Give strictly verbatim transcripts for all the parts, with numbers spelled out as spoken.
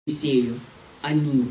Моисею. Аминь.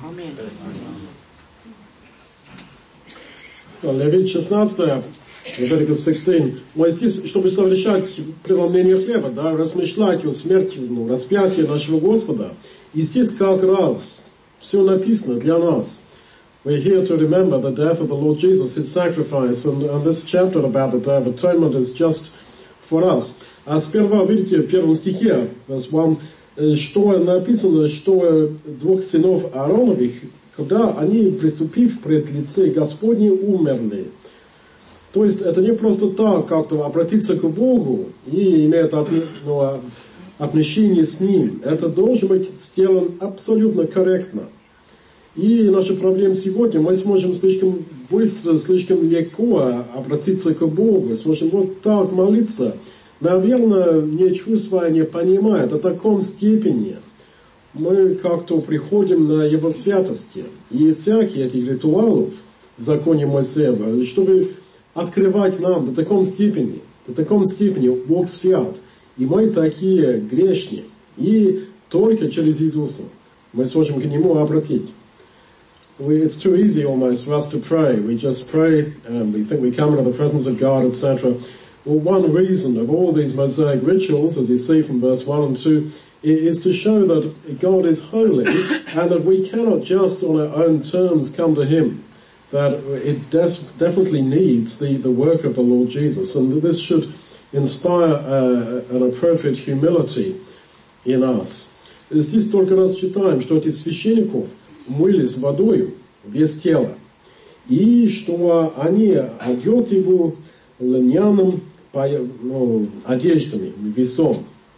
Левит шестнадцать, Leviticus sixteen. Мы здесь, чтобы совершать преломление хлеба, да, размышлять о смерти, ну, распятии нашего Господа. И здесь как раз все написано для нас. We're here to remember the death of the Lord Jesus, His sacrifice, and, and this chapter about the Day of Atonement is just for us. А сперва, видите, в первом стихе, вам, что написано, что двух сынов Аароновых, когда они, приступив пред лице Господне, умерли. То есть это не просто так, как-то обратиться к Богу и иметь ну, отношение с Ним. Это должно быть сделано абсолютно корректно. И наша проблема сегодня, мы сможем слишком быстро, слишком легко обратиться к Богу, сможем вот так молиться. Наверное, не чувствуя, не понимая, до такой степени мы как-то приходим на Его святости. И всякие эти ритуалов в законе Моисея, чтобы открывать нам до такой степени, до такой степени Бог свят. И мы такие грешные. И только через Иисуса мы сможем к Нему обратить. We, it's too easy almost for us to pray. We just pray and we think we come into the presence of God, et cetera. Well, one reason of all these Mosaic rituals, as you see from verse one and two, is to show that God is holy and that we cannot just on our own terms come to Him. That it def- definitely needs the, the work of the Lord Jesus. And this should inspire uh, an appropriate humility in us. Здесь только раз читаем, что эти священников мылись водою весь тело. И что они одеты его льняным ну, одеждами, весом,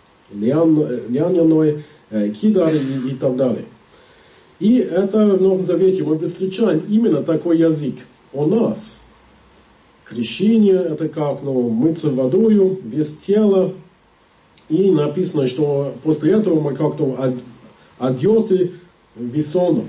льняной кидарой и, и так далее. И это в Новом Завете мы встречаем именно такой язык. У нас крещение, это как ну, мыться водою, без тела. И написано, что после этого мы как-то одеты весоном.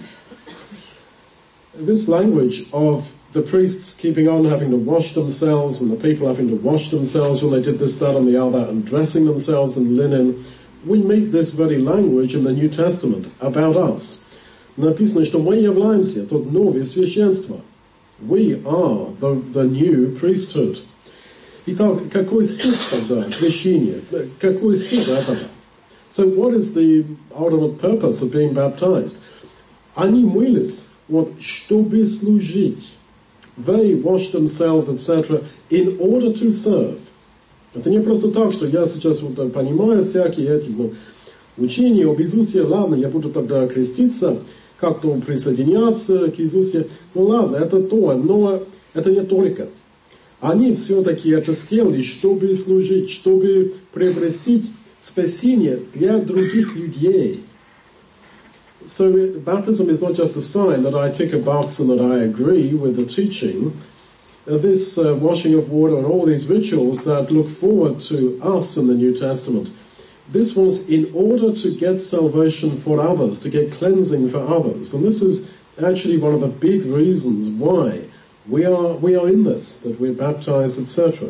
This language of the priests keeping on having to wash themselves and the people having to wash themselves when they did this, that and the other and dressing themselves in linen, we meet this very language in the New Testament about us. Написано, что мы являемся тот новое священство. We are the, the new priesthood. Итак, какой суть тогда крещения? Какой суть этого? So what is the ultimate purpose of being baptized? Они мылись, вот, чтобы служить. They washed themselves, et cetera, in order to serve. Это не просто так, что я сейчас вот понимаю всякие эти ну, учения об Иисусе, ладно, я буду тогда креститься, как-то присоединяться к Иисусу. Ну ладно, это то, но это не только. Они все-таки это сделали, чтобы служить, чтобы приобрести спасение для других людей. So baptism is not just a sign that I tick a box and that I agree with the teaching. Uh, this uh, washing of water and all these rituals that look forward to us in the New Testament, this was in order to get salvation for others, to get cleansing for others. And this is actually one of the big reasons why we are, we are in this, that we're baptized, et cetera.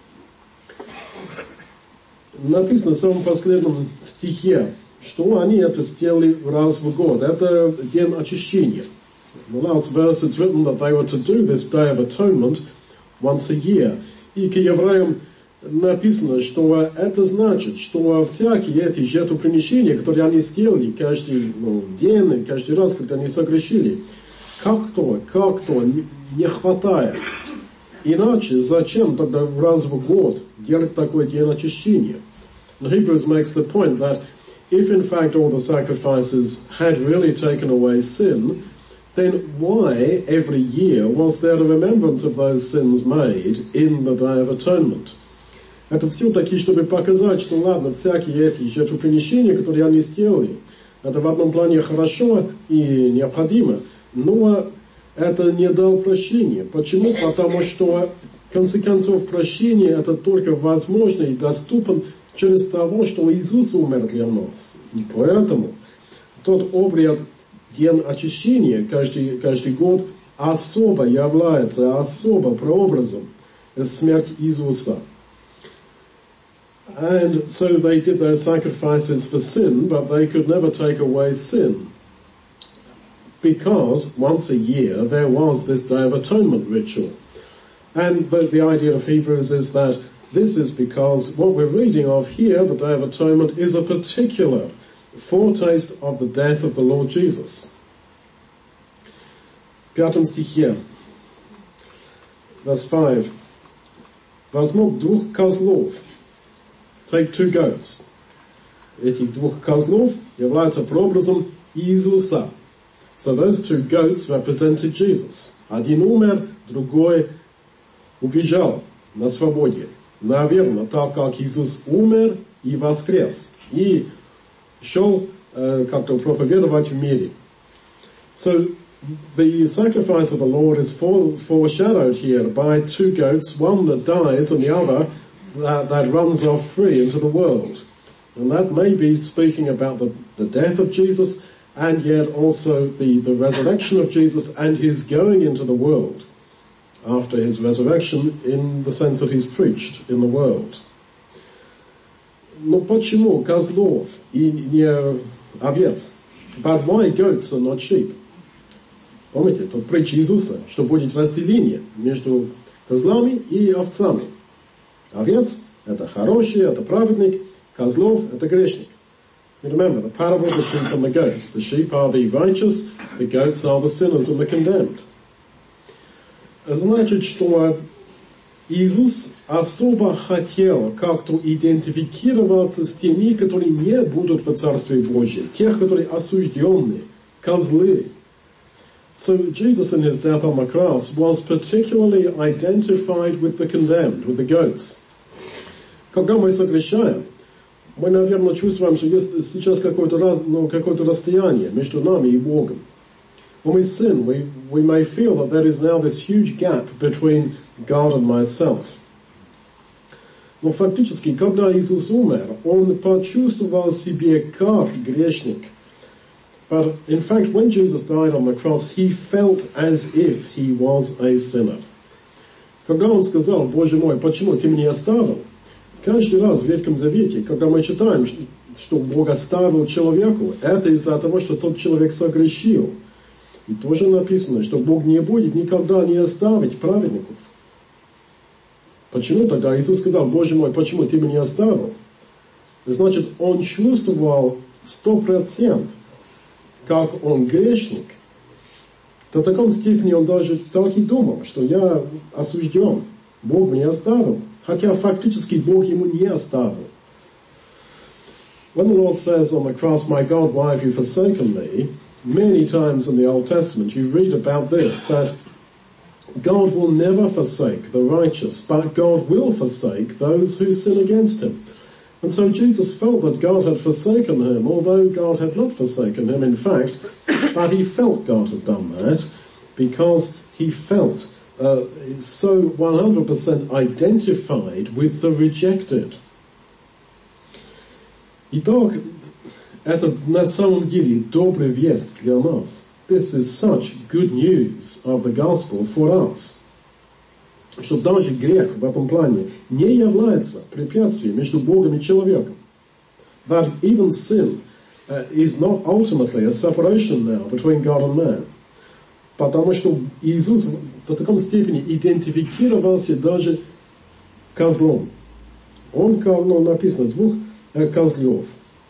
Написано в самом последнем стихе, что они это сделали раз в год. Это день очищения. In the last verse it's written that they were to do this Day of Atonement once a year. И к евреям написано, что это значит, что всякие эти жертвоприношения, которые они сделали каждый ну, день, каждый раз, когда они согрешили, как-то, как-то не хватает. Иначе зачем тогда раз в год делать такой день очищения? And Hebrews makes the point that if in fact all the sacrifices had really taken away sin, then why every year was there a remembrance of those sins made in the Day of Atonement? Это все-таки, чтобы показать, что ладно, всякие эти жертвоприношения, которые они сделали, это в одном плане хорошо и необходимо, но это не дало прощения. Почему? Потому что, в конце концов, прощение это только возможно и доступно через того, что Иисус умер для нас. И поэтому тот обряд день очищения каждый, каждый год особо является, особо прообразом смерти Иисуса. And so they did those sacrifices for sin, but they could never take away sin. because once a year there was this Day of Atonement ritual. And the, the idea of Hebrews is that this is because what we're reading of here, the Day of Atonement, is a particular foretaste of the death of the Lord Jesus. В пятом стихе, verse five, возьмут двух козлов, take two goats. Этих двух козлов являются прообразом Иисуса. So those two goats represented Jesus. Один умер, другой убежал на свободе. Наверное, так как Иисус умер и воскрес, и шел uh, как-то проповедовать в мире. So the sacrifice of the Lord is foreshadowed here by two goats, one that dies and the other that, that runs off free into the world. And that may be speaking about the, the death of Jesus and yet also the, the resurrection of Jesus and his going into the world after his resurrection in the sense that he's preached in the world. Но почему козлов и не овец? But why goats and not sheep? Помните, тут притча Иисуса, что будет разделение между козлами и овцами. Овец – это хороший, это праведник, козлов – это грешник. You remember the parable of the sheep and the goats. The sheep are the righteous, the goats are the sinners and the condemned. Значит, что Иисус особо хотел как-то идентифицироваться с теми, которые не будут в Царстве Божьем, тех, которые осужденные, козлы. So Jesus in his death on the cross was particularly identified with the condemned, with the goats. Когда мы согрешаем, мы, наверное, чувствуем, что есть сейчас какое-то, раз, ну, какое-то расстояние между нами и Богом. When we sin, we, we may feel that there is now this huge gap between God and myself. Но фактически, когда Иисус умер, Он почувствовал себе как грешник. But in fact, when Jesus died on the cross, he felt as if he was a sinner. Когда Он сказал, Боже мой, почему ты меня оставил? Каждый раз в Ветхом Завете, когда мы читаем, что Бог оставил человеку, это из-за того, что тот человек согрешил. И тоже написано, что Бог не будет никогда не оставить праведников. Почему тогда Иисус сказал, Боже мой, почему ты меня оставил? Значит, Он чувствовал сто процентов, как Он грешник. До такой степени Он даже так и думал, что я осужден, Бог меня оставил. Хотя фактически Бог ему не оставил. When the Lord says on the cross, my God, why have you forsaken me? Many times in the Old Testament you read about this, that God will never forsake the righteous, but God will forsake those who sin against him. And so Jesus felt that God had forsaken him, although God had not forsaken him, in fact, but he felt God had done that because he felt uh, so one hundred percent identified with the rejected. Итак, это на самом деле добрая весть для нас. This is such good news of the gospel for us. Что даже грех в этом плане не является препятствием между Богом и человеком. That even sin uh, is not ultimately a separation now between God and man. Потому что Иисус в таком степени идентифицировался даже козлом. Он, как ну, написано, двух uh, козлов.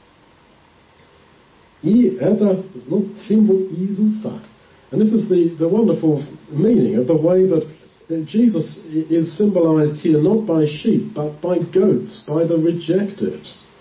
И это ну, символ Иисуса. And this is the, the wonderful meaning of the way that Jesus is symbolized here not by sheep, but by goats, by the rejected.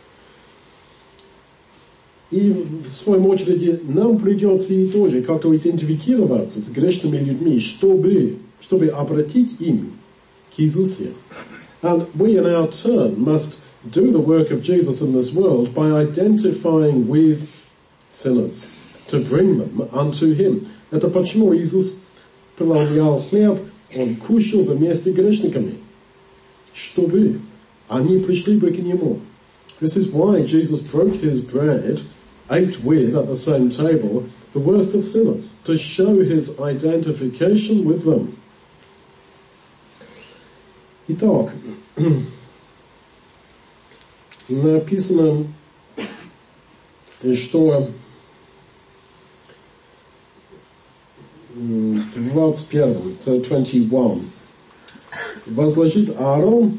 И в своем очереди нам придется и тоже как-то идентифицироваться с грешными людьми, чтобы, чтобы обратить им к Иисусу. And we in our turn must do the work of Jesus in this world by identifying with sinners, to bring them unto Him. Это почему Иисус преломлял хлеб, Он кушал вместе с грешниками, чтобы они пришли бы к Нему. This is why Jesus broke His bread, ate with, at the same table, the worst of sinners, to show His identification with them. Итак, написано, что двадцать первом, двадцать один. Возложит Аарон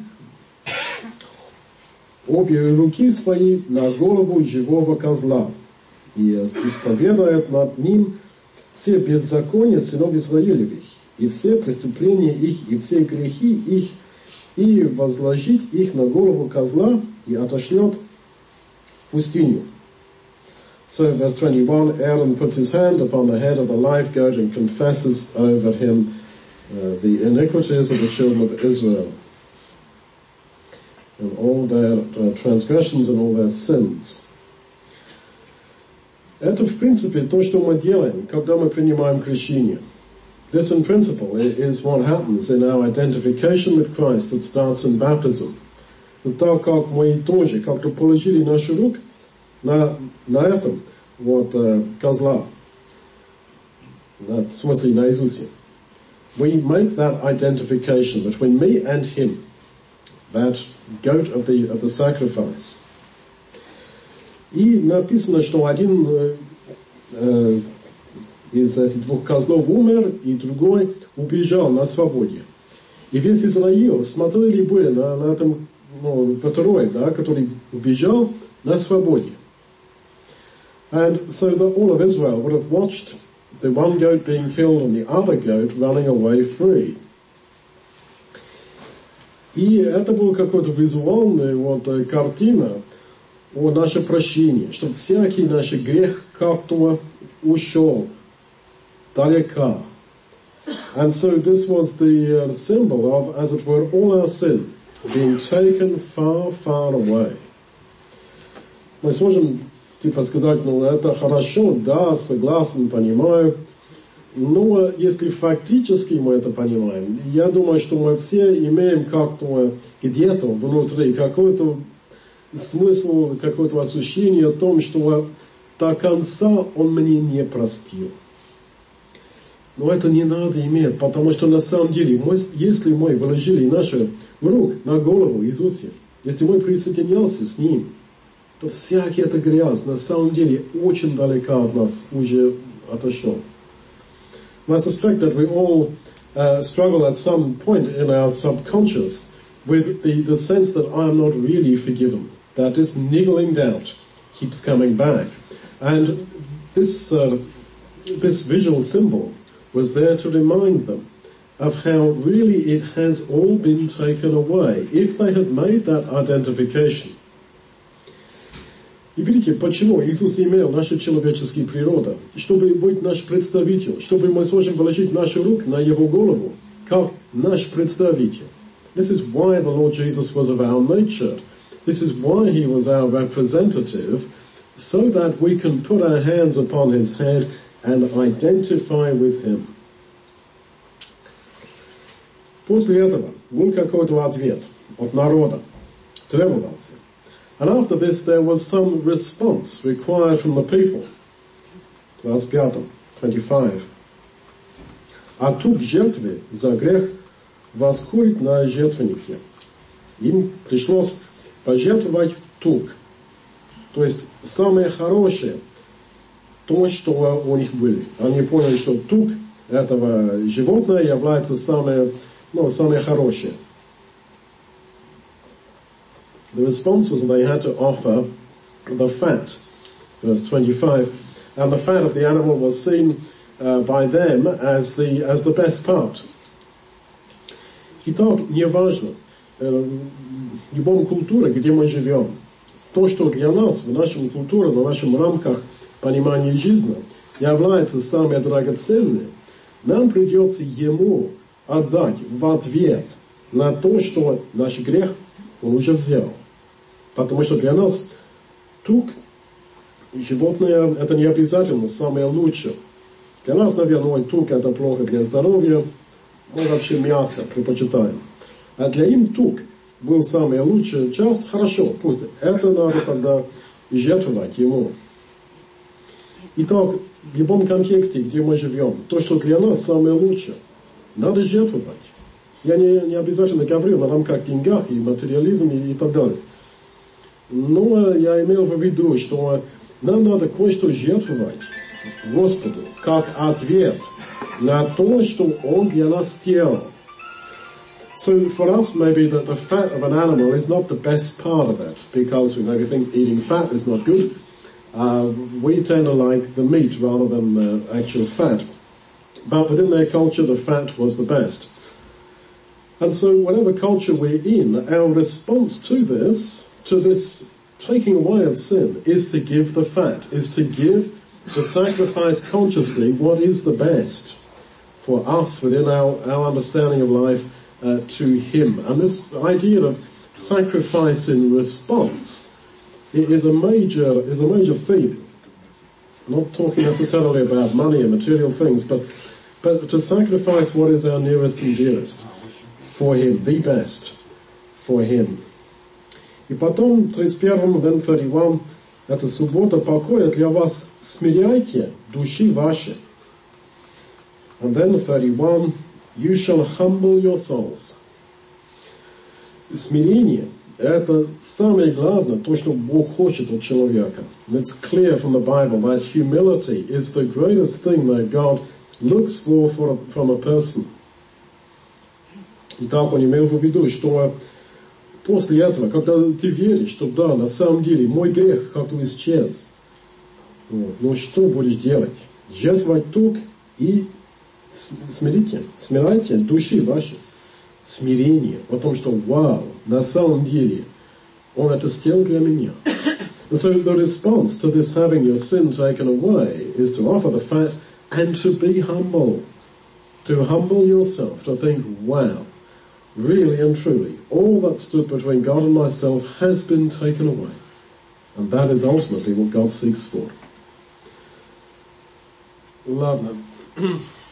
обе руки свои на голову живого козла и исповедует над ним все беззакония сынов Израилевых, и все преступления их, и все грехи их, и возложит их на голову козла, и отошлет в пустыню. So, verse twenty-one, Aaron puts his hand upon the head of the live goat and confesses over him uh, the iniquities of the children of Israel, and all their uh, transgressions and all their sins. Это, в принципе, то, что мы делаем, когда мы принимаем крещение. This, in principle, is what happens in our identification with Christ that starts in baptism. Так как мы тоже как-то положили наши руки на, на этом вот козла, в смысле на Иисусе. We make that identification between me and Him, that goat of the, of the sacrifice. И написано, что один э, из этих двух козлов умер, и другой убежал на свободе. И весь Израиль смотрели были на, на этом, ну, второй, да, который убежал на свободе. And so that all of Israel would have watched the one goat being killed and the other goat running away free. И это была какая-то визуальная вот картина о наше прощение, что всякий наш грех как-то ушел далеко. And so this was the uh, symbol of, as it were, all our sin being taken far, far away. Мы сможем типа сказать, ну это хорошо, да, согласен, понимаю. Но если фактически мы это понимаем, я думаю, что мы все имеем как-то где-то внутри какой-то смысл, какое-то ощущение о том, что до конца он мне не простил. Но это не надо иметь, потому что на самом деле, мы, если мы выложили наши руки на голову Иисуса, если мы присоединялся с Ним, то всякий это грязь на самом деле очень далеко от нас уже отошел. I suspect that we all uh, struggle at some point in our subconscious with the, the sense that I am not really forgiven. That this niggling doubt keeps coming back. And this, uh, this visual symbol was there to remind them of how really it has all been taken away. If they had made that identification. И видите, почему Иисус имел нашу человеческую природу? Чтобы быть наш представитель, чтобы мы сможем положить наши руки на Его голову, как наш представитель. This is why the Lord Jesus was of our nature. This is why He was our representative, so that we can put our hands upon His head and identify with Him. После этого был какой-то ответ от народа, требовался. And after this there was some response required from the people. двадцать пятом, twenty-five. А тук жертвы за грех воскурит на жертвеннике. Им пришлось пожертвовать тук. То есть самое хорошее, то, что у них были. Они поняли, что тук этого животного является самое, ну, самое хорошее. The response was that they had to offer the fat, verse twenty-five, and the fat of the animal was seen uh, by them as the as the best part. Итак, неважно, в любом культуре, где мы живем, то, что для нас, в нашей культуре, в наших рамках понимания жизни, является самое драгоценное, нам придется ему отдать в ответ на то, что наш грех он уже взял. Потому что для нас тук, животное, это не обязательно самое лучшее. Для нас, наверное, тук это плохо для здоровья, мы вообще мясо предпочитаем. А для им тук был самый лучший часть, хорошо, пусть это надо тогда жертвовать ему. Итак, в любом контексте, где мы живем, то, что для нас самое лучшее, надо жертвовать. Я не, не обязательно говорю на рамках деньгах и материализм и, и так далее. Но я имел в виду, что нам надо кое-что жертвовать Господу, как ответ на то, что Он для нас сделал. So for us, maybe the, the fat of an animal is not the best part of it, because we maybe think eating fat is not good. Uh, we tend to like the meat rather than the actual fat. But within their culture, the fat was the best. And so whatever culture we're in, our response to this, to this taking away of sin, is to give the fat, is to give the sacrifice consciously what is the best for us within our, our understanding of life uh, to Him. And this idea of sacrifice in response is a major, is a major theme. I'm not talking necessarily about money and material things, but, but to sacrifice what is our nearest and dearest for Him, the best for Him. И потом, тридцать первом, then thirty-one, это суббота покоя для вас, смиряйте души ваши. And then thirty-one, you shall humble your souls. Смирение – это самое главное, то, что Бог хочет от человека. And it's clear from the Bible that humility is the greatest thing that God looks for, for a, from a person. И так он имел в виду, что после этого, когда ты веришь, что да, на самом деле мой грех как-то исчез, вот, но что будешь делать? Жертвовать тук и смирите, смирайте души ваши. Смирение, потому что, вау, на самом деле, Он это сделал для меня. And so the response to this having your sin taken away is to offer the fat and to be humble. To humble yourself, to think, wow, really and truly, all that stood between God and myself has been taken away. And that is ultimately what God seeks for. Ладно.